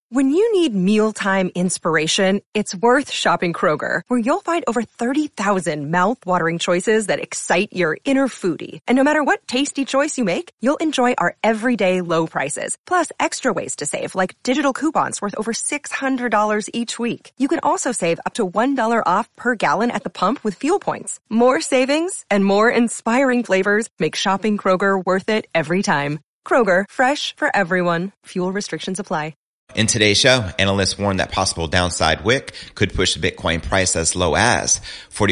When you need mealtime inspiration, it's worth shopping Kroger, where you'll find over 30,000 mouth-watering choices that excite your inner foodie. And no matter what tasty choice you make, you'll enjoy our everyday low prices, plus extra ways to save, like digital coupons worth over $600 each week. You can also save up to $1 off per gallon at the pump with fuel points. More savings and more inspiring flavors make shopping Kroger worth it every time. Kroger, fresh for everyone. Fuel restrictions apply. In today's show, analysts warn that possible downside wick could push the Bitcoin price as low as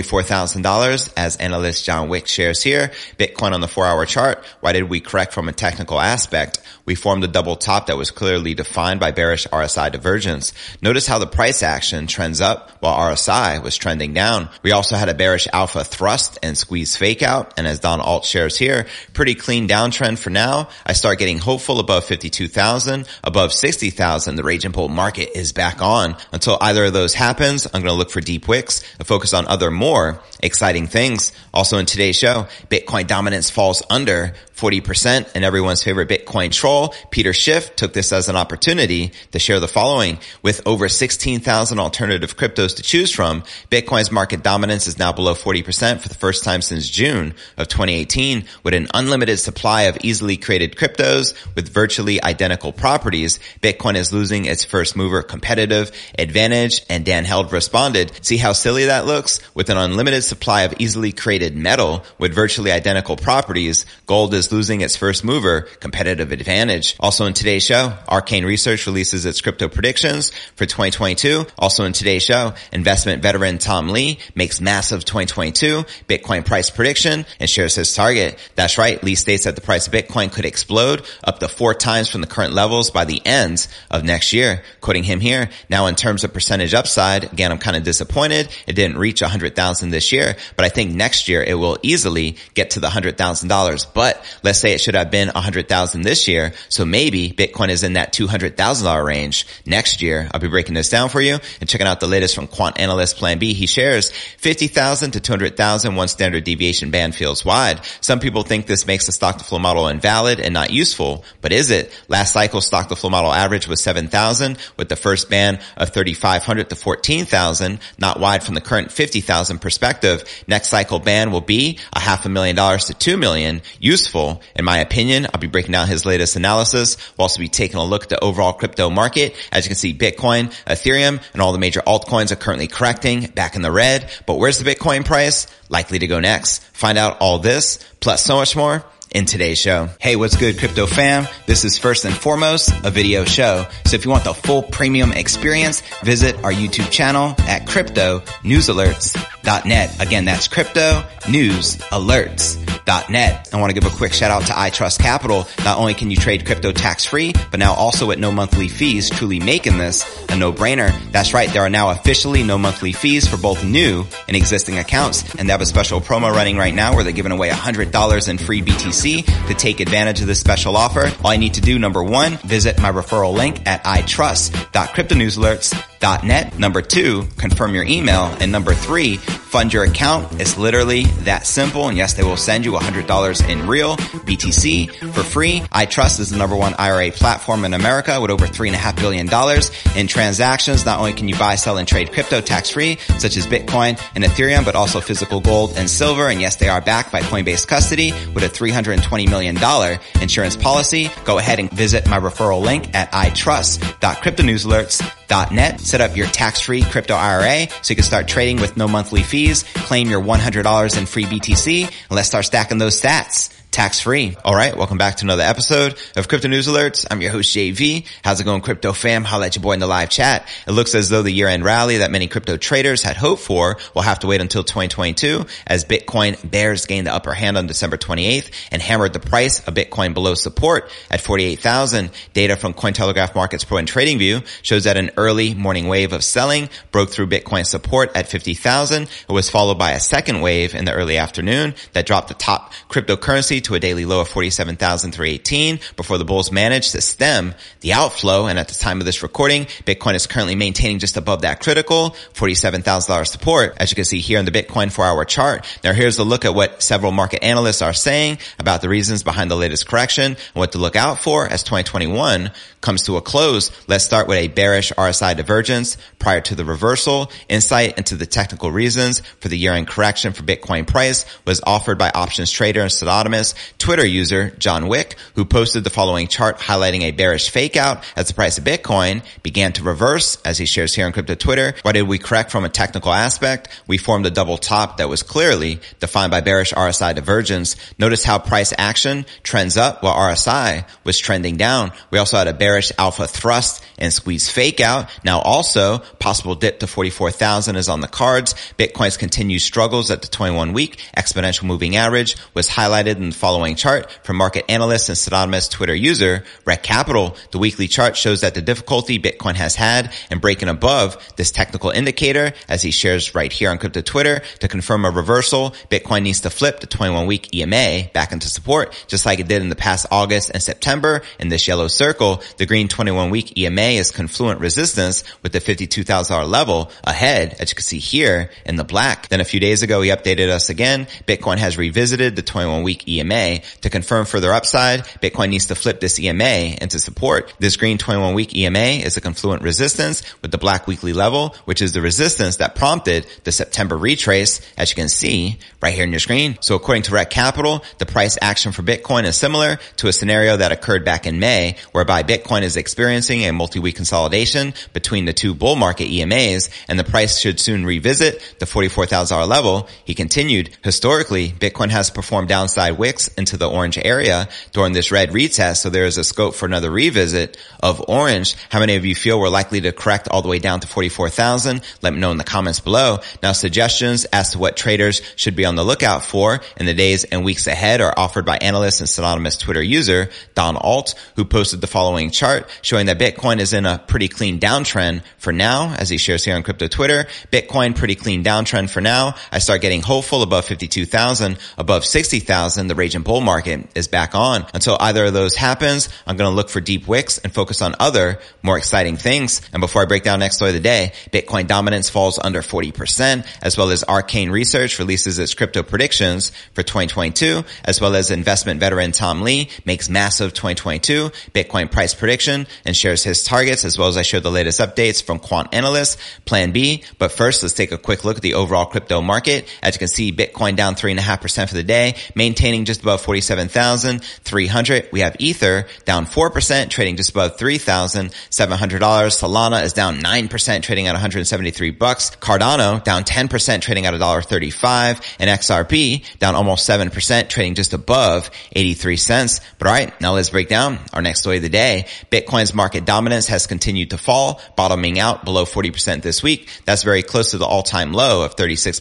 $44,000, as analyst John Wick shares here. Bitcoin on the 4-hour chart. Why did we correct from a technical aspect? We formed a double top that was clearly defined by bearish RSI divergence. Notice how the price action trends up while RSI was trending down. We also had a bearish alpha thrust and squeeze fake out. And as Don Alt shares here, pretty clean downtrend for now. I start getting hopeful above 52,000, above 60,000. The rage and bull market is back on. Until either of those happens, I'm going to look for deep wicks and focus on other more exciting things. Also in today's show, Bitcoin dominance falls under 40%, and everyone's favorite Bitcoin troll, Peter Schiff, took this as an opportunity to share the following. With over 16,000 alternative cryptos to choose from, Bitcoin's market dominance is now below 40% for the first time since June of 2018. With an unlimited supply of easily created cryptos with virtually identical properties, Bitcoin is losing its first mover competitive advantage, and Dan Held responded, see how silly that looks? With an unlimited supply of easily created metal with virtually identical properties, gold is losing its first mover competitive advantage. Also in today's show, Arcane Research releases its crypto predictions for 2022. Also in today's show, investment veteran Tom Lee makes massive 2022 Bitcoin price prediction and shares his target. That's right, Lee states that the price of Bitcoin could explode up to 4 times from the current levels by the end of next year. Quoting him here, now in terms of percentage upside, again, I'm kind of disappointed it didn't reach 100,000 this year, but I think next year it will easily get to the $100,000. But let's say it should have been 100,000 this year, so maybe Bitcoin is in that $200,000 range next year. I'll be breaking this down for you and checking out the latest from quant analyst Plan B. He shares 50,000 to 200,000, one standard deviation band feels wide. Some people think this makes the stock to flow model invalid and not useful, but is it? Last cycle stock to flow model average was 7,000 with the first band of 3,500 to 14,000, not wide from the current 50,000 perspective. Next cycle band will be $500,000 to $2 million. Useful, in my opinion. I'll be breaking down his latest analysis. We'll also be taking a look at the overall crypto market. As you can see, Bitcoin, Ethereum, and all the major altcoins are currently correcting back in the red. But where's the Bitcoin price? Likely to go next. Find out all this, plus so much more, in today's show. Hey, what's good, crypto fam? This is first and foremost a video show. So if you want the full premium experience, visit our YouTube channel at cryptonewsalerts.net. Again, that's cryptonewsalerts.net. I want to give a quick shout out to iTrust Capital. Not only can you trade crypto tax free, but now also at no monthly fees, truly making this a no-brainer. That's right. There are now officially no monthly fees for both new and existing accounts. And they have a special promo running right now where they're giving away $100 in free BTC to take advantage of this special offer. All I need to do, number 1, visit my referral link at itrust.cryptonewsalerts.net. Number 2, confirm your email. And number 3, fund your account. It's literally that simple. And yes, they will send you $100 in real BTC for free. iTrust is the number 1 IRA platform in America with over $3.5 billion in transactions. Not only can you buy, sell, and trade crypto tax free, such as Bitcoin and Ethereum, but also physical gold and silver. And yes, they are backed by Coinbase Custody with a $320 million insurance policy. Go ahead and visit my referral link at itrust.cryptonewsalerts.net. Set up your tax-free crypto IRA so you can start trading with no monthly fees. Claim your $100 in free BTC, and let's start stacking those sats tax-free. All right, welcome back to another episode of Crypto News Alerts. I'm your host, JV. How's it going, crypto fam? Holla at your boy in the live chat. It looks as though the year-end rally that many crypto traders had hoped for will have to wait until 2022 as Bitcoin bears gained the upper hand on December 28th and hammered the price of Bitcoin below support at 48,000. Data from Cointelegraph Markets Pro and TradingView shows that an early morning wave of selling broke through Bitcoin support at 50,000. It was followed by a second wave in the early afternoon that dropped the top cryptocurrency to a daily low of 47,318 before the bulls managed to stem the outflow. And at the time of this recording, Bitcoin is currently maintaining just above that critical $47,000 support, as you can see here in the Bitcoin 4-hour chart. Now here's a look at what several market analysts are saying about the reasons behind the latest correction and what to look out for as 2021 comes to a close, let's start with a bearish RSI divergence prior to the reversal. Insight into the technical reasons for the year-end correction for Bitcoin price was offered by options trader and pseudonymous Twitter user John Wick, who posted the following chart highlighting a bearish fake out as the price of Bitcoin began to reverse, as he shares here on Crypto Twitter. Why did we correct from a technical aspect? We formed a double top that was clearly defined by bearish RSI divergence. Notice how price action trends up while RSI was trending down. We also had a bearish alpha thrust and squeeze fake out. Now also, possible dip to 44,000 is on the cards. Bitcoin's continued struggles at the 21-week exponential moving average was highlighted in the following chart from market analyst and pseudonymous Twitter user Rec Capital. The weekly chart shows that the difficulty Bitcoin has had in breaking above this technical indicator, as he shares right here on Crypto Twitter. To confirm a reversal, Bitcoin needs to flip the 21-week EMA back into support, just like it did in the past August and September. In this yellow circle, the green 21-week EMA is confluent resistance with the $52,000 level ahead, as you can see here in the black. Then a few days ago, he updated us again. Bitcoin has revisited the 21-week EMA. To confirm further upside, Bitcoin needs to flip this EMA into support. This green 21-week EMA is a confluent resistance with the black weekly level, which is the resistance that prompted the September retrace, as you can see right here in your screen. So according to Rec Capital, the price action for Bitcoin is similar to a scenario that occurred back in May, whereby Bitcoin is experiencing a multi-week consolidation between the two bull market EMAs, and the price should soon revisit the $44,000 level. He continued, historically, Bitcoin has performed downside wicks into the orange area during this red retest, so there is a scope for another revisit of orange. How many of you feel we're likely to correct all the way down to 44,000? Let me know in the comments below. Now, suggestions as to what traders should be on the lookout for in the days and weeks ahead are offered by analyst and pseudonymous Twitter user Don Alt, who posted the following chart showing that Bitcoin is in a pretty clean downtrend for now, as he shares here on Crypto Twitter. Bitcoin, pretty clean downtrend for now. I start getting hopeful above 52,000, above 60,000. The raging bull market is back on. Until either of those happens, I'm going to look for deep wicks and focus on other more exciting things. And before I break down next story of the day, Bitcoin dominance falls under 40%, as well as Arcane Research releases its crypto predictions for 2022, as well as investment veteran Tom Lee makes massive 2022 Bitcoin price prediction and shares his targets, as well as I share the latest updates from quant analysts Plan B. But first, let's take a quick look at the overall crypto market. As you can see, Bitcoin down 3.5% for the day, maintaining just above 47,300. We have Ether down 4%, trading just above $3,700. Solana is down 9%, trading at $173. Cardano down 10%, trading at $1.35, and XRP down almost 7%, trading just above 83 cents. But all right, now let's break down our next story of the day. Bitcoin's market dominance has continued to fall, bottoming out below 40% this week. That's very close to the all-time low of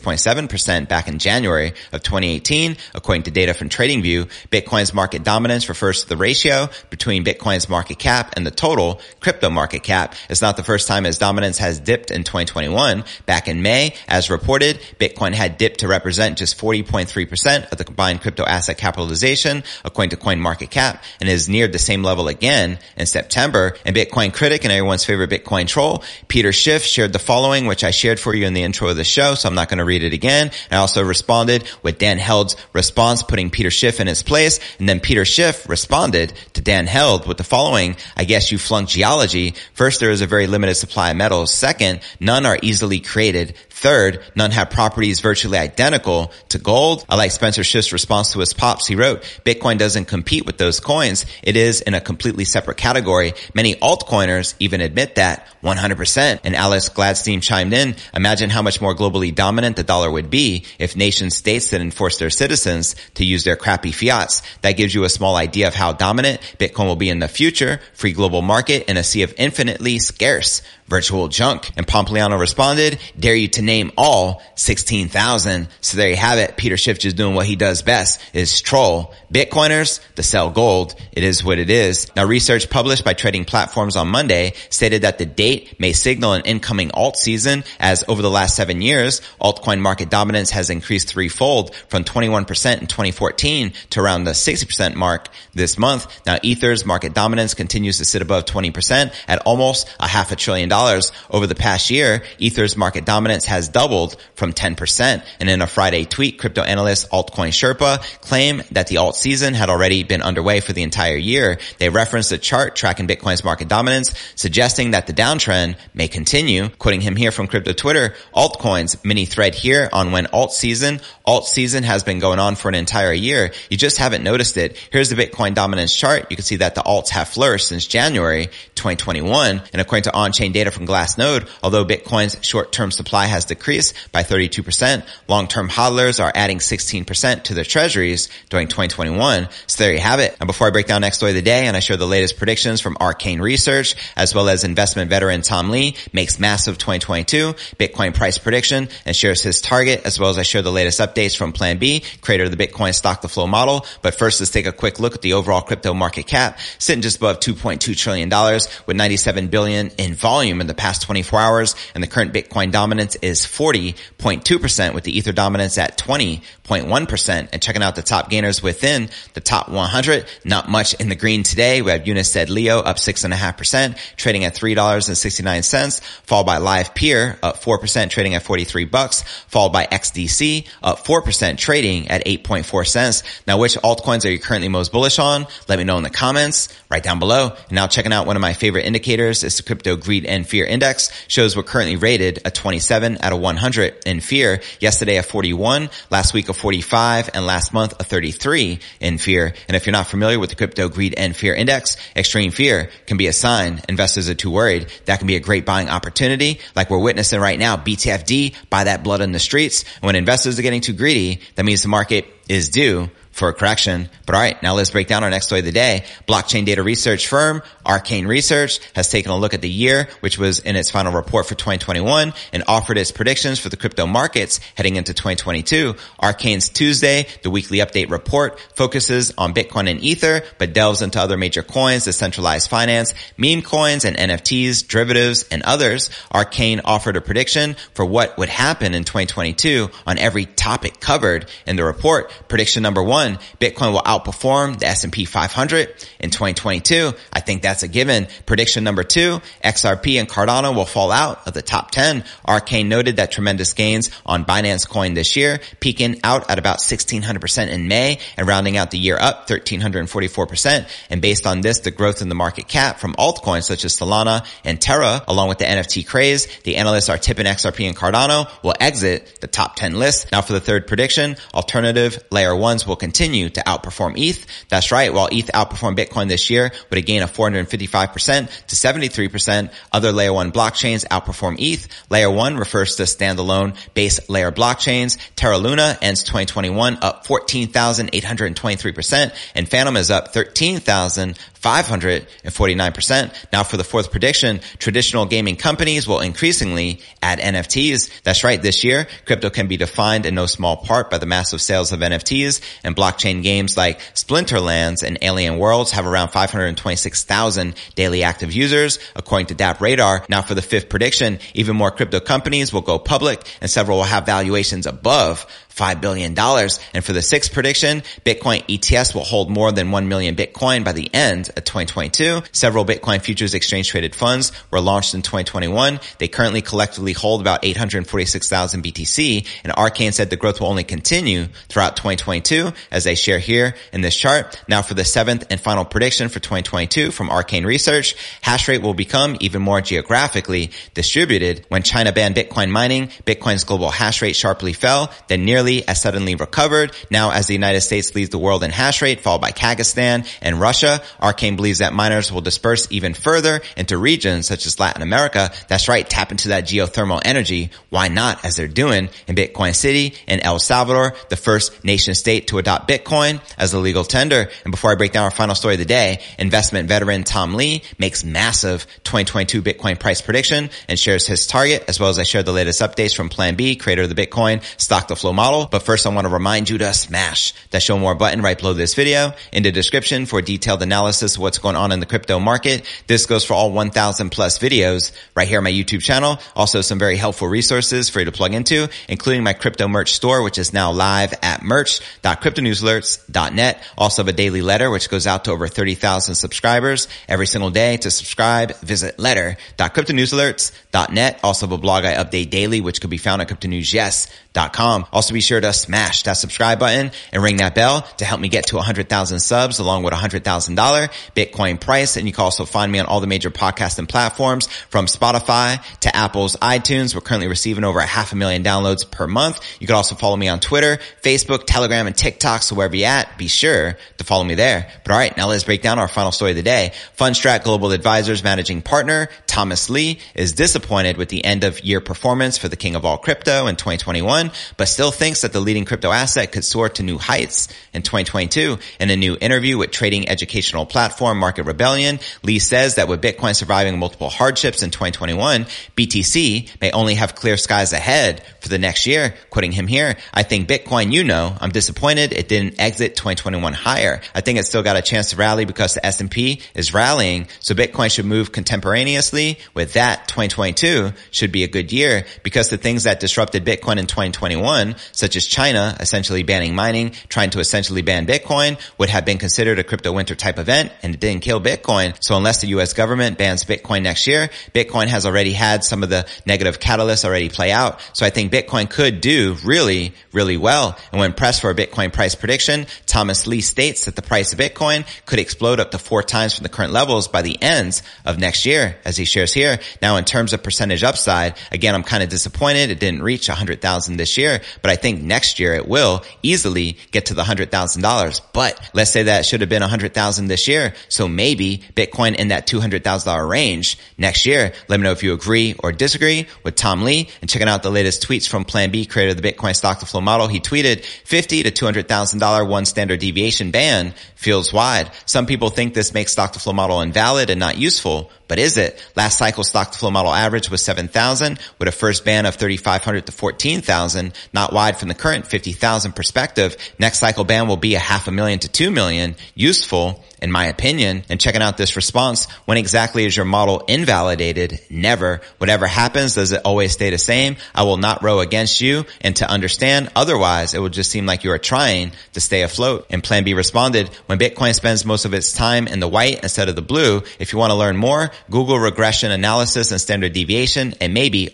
36.7% back in January of 2018. According to data from TradingView, Bitcoin's market dominance refers to the ratio between Bitcoin's market cap and the total crypto market cap. It's not the first time its dominance has dipped in 2021. Back in May, as reported, Bitcoin had dipped to represent just 40.3% of the combined crypto asset capitalization, according to CoinMarketCap, and is neared the same level again in September. And Bitcoin critic and everyone's favorite Bitcoin troll, Peter Schiff, shared the following, which I shared for you in the intro of the show, so I'm not going to read it again. I also responded with Dan Held's response, putting Peter Schiff in his place, and then Peter Schiff responded to Dan Held with the following: I guess you flunked geology. First, there is a very limited supply of metals. Second, none are easily created. Third, none have properties virtually identical to gold. I like Spencer Schiff's response to his pops. He wrote, Bitcoin doesn't compete with those coins. It is in a completely separate category. Many altcoiners even admit that 100%. And Alex Gladstein chimed in, imagine how much more globally dominant the dollar would be if nation states didn't force their citizens to use their crappy fiats. That gives you a small idea of how dominant Bitcoin will be in the future. Free global market in a sea of infinitely scarce virtual junk. And Pompliano responded, dare you to name all 16,000. So there you have it. Peter Schiff just doing what he does best, is troll Bitcoiners to sell gold. It is what it is. Now, research published by trading platforms on Monday stated that the date may signal an incoming alt season, as over the last 7 years, altcoin market dominance has increased threefold from 21% in 2014 to around the 60% mark this month. Now, Ether's market dominance continues to sit above 20% at almost $500 billion. over the past year. Ether's market dominance has doubled from 10%. And in a Friday tweet, crypto analyst Altcoin Sherpa claimed that the alt season had already been underway for the entire year. They referenced a chart tracking Bitcoin's market dominance, suggesting that the downtrend may continue. Quoting him here from Crypto Twitter, Altcoins mini thread here on when alt season has been going on for an entire year. You just haven't noticed it. Here's the Bitcoin dominance chart. You can see that the alts have flourished since January 2021. And according to on-chain data from Glassnode, although Bitcoin's short-term supply has decreased by 32%, long-term hodlers are adding 16% to their treasuries during 2021. So there you have it. And before I break down next story of the day and I share the latest predictions from Arcane Research, as well as investment veteran Tom Lee makes massive 2022 Bitcoin price prediction and shares his target, as well as I share the latest updates from Plan B, creator of the Bitcoin stock to flow model. But first, let's take a quick look at the overall crypto market cap, sitting just above $2.2 trillion with $97 billion in volume in the past 24 hours. And the current Bitcoin dominance is 40.2% with the Ether dominance at 20.1%. And checking out the top gainers within the top 100, not much in the green today. We have Unisted Leo up 6.5%, trading at $3.69, followed by Live Peer up 4%, trading at $43, followed by XDC up 4%, trading at 8.4 cents. Now, which altcoins are you currently most bullish on? Let me know in the comments right down below. And now checking out one of my favorite indicators is the Crypto Greed and Fear Index. Shows we're currently rated a 27 out of 100 in fear. Yesterday a 41, last week a 45, and last month a 33 in fear. And if you're not familiar with the Crypto Greed and Fear Index, extreme fear can be a sign investors are too worried. That can be a great buying opportunity, like we're witnessing right now. BTFD, buy that blood in the streets. And when investors are getting too greedy, that means the market is due for a correction. But all right, now let's break down our next story of the day. Blockchain data research firm Arcane Research has taken a look at the year, which was in its final report for 2021, and offered its predictions for the crypto markets heading into 2022. Arcane's Tuesday, the weekly update report, focuses on Bitcoin and Ether, but delves into other major coins, decentralized finance, meme coins, and NFTs, derivatives, and others. Arcane offered a prediction for what would happen in 2022 on every topic covered in the report. Prediction number 1, Bitcoin will outperform the S&P 500 in 2022. I think that's a given. Prediction number 2, XRP and Cardano will fall out of the top 10. Arcane noted that tremendous gains on Binance Coin this year, peaking out at about 1,600% in May and rounding out the year up 1,344%. And based on this, the growth in the market cap from altcoins such as Solana and Terra, along with the NFT craze, the analysts are tipping XRP and Cardano will exit the top 10 list. Now for the third prediction, alternative layer ones will continue to outperform ETH. That's right. While ETH outperformed Bitcoin this year with a gain of 455% to 73%, other layer 1 blockchains outperform ETH. Layer 1 refers to standalone base layer blockchains. Terra Luna ends 2021 up 14,823%, and Phantom is up 13,549%. Now for the fourth prediction, traditional gaming companies will increasingly add NFTs. That's right. This year, crypto can be defined in no small part by the massive sales of NFTs, and blockchain games like Splinterlands and Alien Worlds have around 526,000 daily active users, according to DApp Radar. Now for the fifth prediction, even more crypto companies will go public, and several will have valuations above $5 billion. And for the sixth prediction, Bitcoin ETFs will hold more than 1 million Bitcoin by the end of 2022. Several Bitcoin futures exchange traded funds were launched in 2021. They currently collectively hold about 846,000 BTC, and Arcane said the growth will only continue throughout 2022, as they share here in this chart. Now for the seventh and final prediction for 2022 from Arcane Research, hash rate will become even more geographically distributed. When China banned Bitcoin mining, Bitcoin's global hash rate sharply fell, then nearly as suddenly recovered. Now as the United States leads the world in hash rate, followed by Kazakhstan and Russia, Arcane believes that miners will disperse even further into regions such as Latin America. That's right, tap into that geothermal energy. Why not, as they're doing in Bitcoin City in El Salvador, the first nation state to adopt Bitcoin as a legal tender. And before I break down our final story of the day, investment veteran Tom Lee makes massive 2022 Bitcoin price prediction and shares his target, as well as I share the latest updates from Plan B, creator of the Bitcoin stock to flow model. model. But first I want to remind you to smash that show more button right below this video in the description for a detailed analysis of what's going on in the crypto market. This goes for all 1,000 plus videos right here on my YouTube channel. Also some very helpful resources for you to plug into, including my crypto merch store, which is now live at merch.cryptonewsalerts.net. Also have a daily letter, which goes out to over 30,000 subscribers every single day. To subscribe, visit letter.cryptonewsalerts.net. Also have a blog I update daily, which could be found at cryptonewsyes.com. Also be sure to smash that subscribe button and ring that bell to help me get to 100,000 subs along with $100,000 Bitcoin price. And you can also find me on all the major podcasting platforms from Spotify to Apple's iTunes. We're currently receiving over 500,000 downloads per month. You can also follow me on Twitter, Facebook, Telegram, and TikTok. So wherever you're at, be sure to follow me there. But all right, now let's break down our final story of the day. Fundstrat Global Advisors managing partner Thomas Lee is disappointed with the end of year performance for the king of all crypto in 2021, but still thinks that the leading crypto asset could soar to new heights in 2022. In a new interview with trading educational platform Market Rebellion, Lee says that with Bitcoin surviving multiple hardships in 2021, BTC may only have clear skies ahead for the next year. Quoting him here, "I think Bitcoin, I'm disappointed it didn't exit 2021 higher. I think it's still got a chance to rally because the S&P is rallying, so Bitcoin should move contemporaneously with that. 2022 should be a good year because the things that disrupted Bitcoin in 2021, such as China essentially banning mining, trying to essentially ban Bitcoin, would have been considered a crypto winter type event, and it didn't kill Bitcoin. So unless the US government bans Bitcoin next year, Bitcoin has already had some of the negative catalysts already play out. So I think Bitcoin could do really, really well." And when pressed for a Bitcoin price prediction, Thomas Lee states that the price of Bitcoin could explode up to 4 times from the current levels by the end of next year, as he shares here. Now, in terms of percentage upside, again, I'm kind of disappointed it didn't reach 100,000 this year, but I think next year it will easily get to the $100,000. But let's say that it should have been 100,000 this year, so maybe Bitcoin in that $200,000 range next year. Let me know if you agree or disagree with Tom Lee. And checking out the latest tweets from Plan B, creator of the Bitcoin stock to flow model, he tweeted, "$50,000 to $200,000 one standard deviation band feels wide. Some people think this makes stock to flow model invalid and not useful, but is it? Last cycle stock to flow model average was 7,000 with a first band of 3,500 to 14,000, not wide from the current 50,000 perspective. Next cycle band will be 500,000 to 2 million. Useful, in my opinion." And checking out this response, "When exactly is your model invalidated? Never. Whatever happens, does it always stay the same? I will not row against you, and to understand, otherwise it will just seem like you are trying to stay afloat." And Plan B responded, "When Bitcoin spends most of its time in the white instead of the blue, if you want to learn more, Google regression analysis and standard deviation and maybe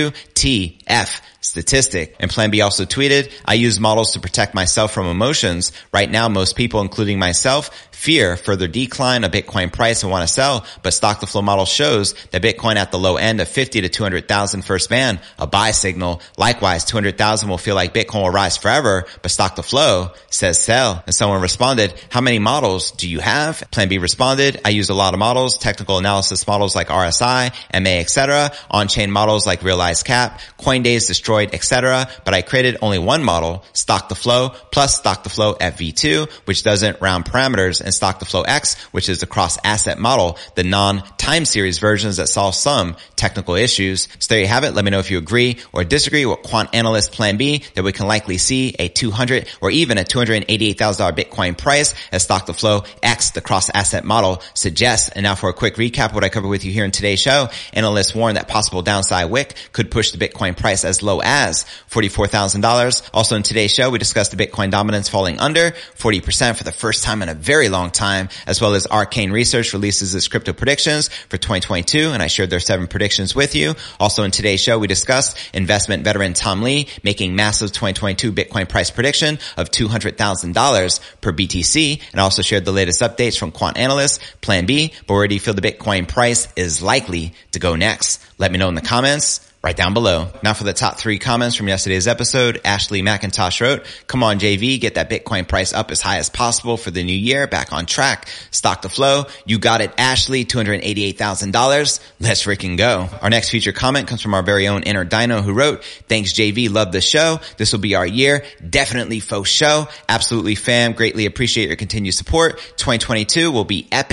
R2TF statistic." And Plan B also tweeted, "I use models to protect myself from emotions. Right now, most people, including myself, fear further decline of Bitcoin price and want to sell, but stock to flow model shows that Bitcoin at the low end of 50 to 200,000 first band, a buy signal. Likewise, 200,000 will feel like Bitcoin will rise forever, but stock to flow says sell." And someone responded, "How many models do you have?" Plan B responded, "I use a lot of models, technical analysis models like RSI, MA, etc., on-chain models like Realized Cap, Coindays, Destroyed, etc., but I created only one model, stock to flow, plus stock to flow FV2, which doesn't round parameters, and stock to flow X, which is the cross asset model, the non-time series versions that solve some technical issues." So there you have it. Let me know if you agree or disagree with quant analyst Plan B that we can likely see a 200 or even a $288,000 Bitcoin price as stock to flow X, the cross asset model, suggests. And now for a quick recap of what I covered with you here in today's show. Analysts warn that possible downside wick could push the Bitcoin price as low as $44,000. Also in today's show, we discussed the Bitcoin dominance falling under 40% for the first time in a very long time, as well as Arcane Research releases its crypto predictions for 2022, and I shared their 7 predictions with you. Also in today's show, we discussed investment veteran Tom Lee making massive 2022 Bitcoin price prediction of $200,000 per BTC, and I also shared the latest updates from quant analyst Plan B. But where do you feel the Bitcoin price is likely to go next? Let me know in the comments right down below. Now for the top 3 comments from yesterday's episode. Ashley McIntosh wrote, "Come on, JV, get that Bitcoin price up as high as possible for the new year, back on track. Stock to flow. You got it, Ashley, $288,000. Let's freaking go." Our next featured comment comes from our very own Inner Dino, who wrote, "Thanks, JV. Love the show. This will be our year. Definitely faux show. Absolutely fam. Greatly appreciate your continued support. 2022 will be epic.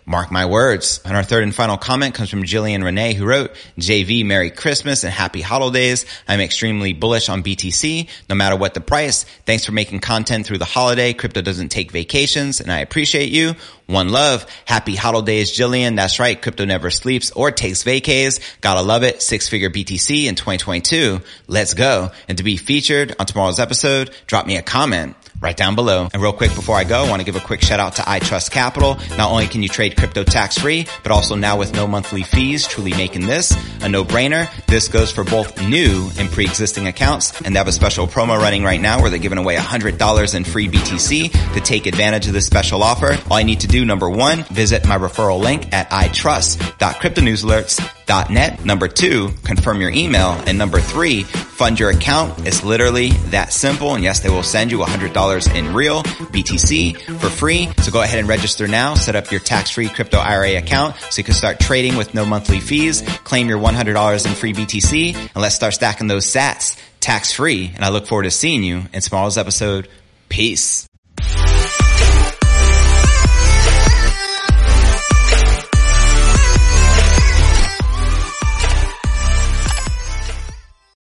Mark my words. And our third and final comment comes from Jillian Renee, who wrote, JV, Merry Christmas and Happy Holidays. I'm extremely bullish on BTC, no matter what the price. Thanks for making content through the holiday. Crypto doesn't take vacations, and I appreciate you. One love. Happy holidays, Jillian. That's right. Crypto never sleeps or takes vacays. Gotta love it. 6-figure BTC in 2022. Let's go. And to be featured on tomorrow's episode, drop me a comment right down below. And real quick before I go, I want to give a quick shout out to iTrust Capital. Not only can you trade crypto tax free, but also now with no monthly fees, truly making this a no-brainer. This goes for both new and pre-existing accounts. And they have a special promo running right now where they're giving away $100 in free BTC. To take advantage of this special offer, all I need to do, number one, visit my referral link at itrust.cryptonewsalerts.net. Number two, confirm your email. And number three, fund your account. It's literally that simple. And yes, they will send you $100 in real BTC for free. So go ahead and register now. Set up your tax-free crypto IRA account so you can start trading with no monthly fees. Claim your $100 in free BTC, and let's start stacking those sats tax-free. And I look forward to seeing you in tomorrow's episode. Peace.